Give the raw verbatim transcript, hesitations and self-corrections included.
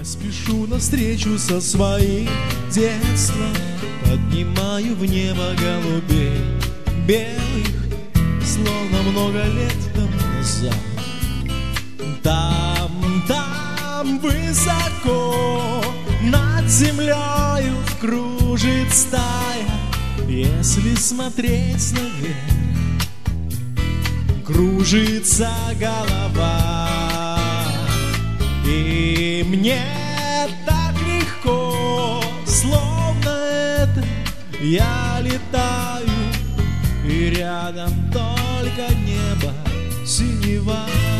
спешу навстречу со своим детством, поднимаю в небо голубей белых, словно много лет тому назад. Там, там высоко над землею кружит стая. Если смотреть наверх, кружится голова. И мне так легко, словно это я летаю, и рядом только небо синева.